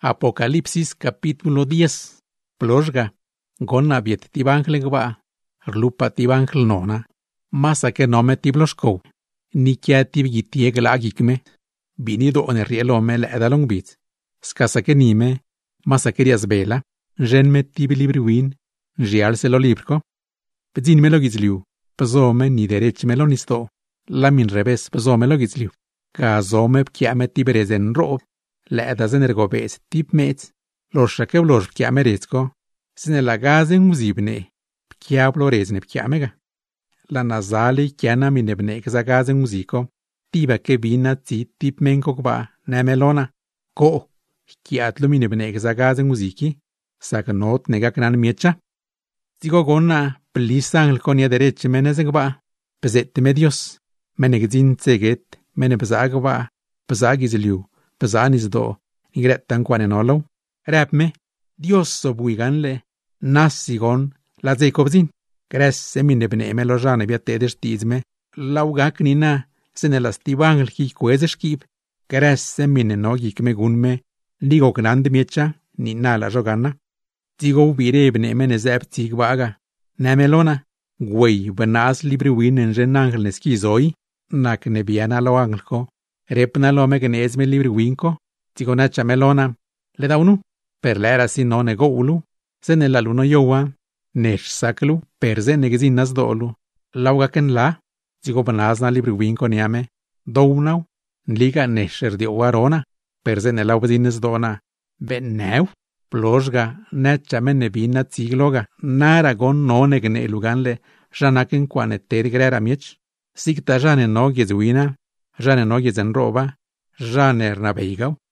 Apocalipsis capítulo 10. Ploshga. Gonna biet tibangle gba. Rlupa tibangle nona. Masa que no me tibloshko. Ni kia tibgitie glagikme. Vinido on rielome le edalong bit. Skasa que nime. Masa querias vela. Genme tibilibriwin. Jial se lo librko. Pedzin melogizliu. Pezome ni derech melonisto. Lamin revés pezome logizliu. Kazome pkiame tiberezen rob. Le edazen ergobes tip mets. Lorshakev lor pkiame rezko. Sine la gazen muzibne. Pkiablo rezne pkiamega. La nazali kiana minebne kzagazen muziko. Tiba ke vina zi tip menko kba. Nemelona. Ko. Kiatlo minebne kzagazen muziki. Sagnot nega knan miecha. Digo gonna plisan konia dereche menezegba. Pezette medios. Menegzin tseget. Menebzagba. Pezagizliu. Pezanis do. Ingretan quanenolo. Rapme. Dios sobuiganle. Nasigon. La zekobzin. Gresse minebne melojane biatedes tizme. Laugak nina. Senelastibangl hikuezeskib. Gresse minenogik megunme. Ligo grande miecha. Nina la jogana. Digo virebne menezep tigwaga. Namelona. Güey, benas libriwin en renangel neskizoi. Nak nebiana lo anglko. Repna lo meganezme libriwinko. Digo na chamelona. Le da unu. Per lera si no nego ulu. Se nella luno yowa. Nesh saklu. Per ze negezinas dolu. Lauga ken la. Digo benas na libriwinko niame. Do unau. Liga nesher di warona. Per ze nella ubzines dona. Ben new. Ploshga, nechamen nebina zigloga, naragon no negne luganle, janaken quane tergrera miech, sigta jane no gezuina, jane no gezenroba, jane ernabeigo,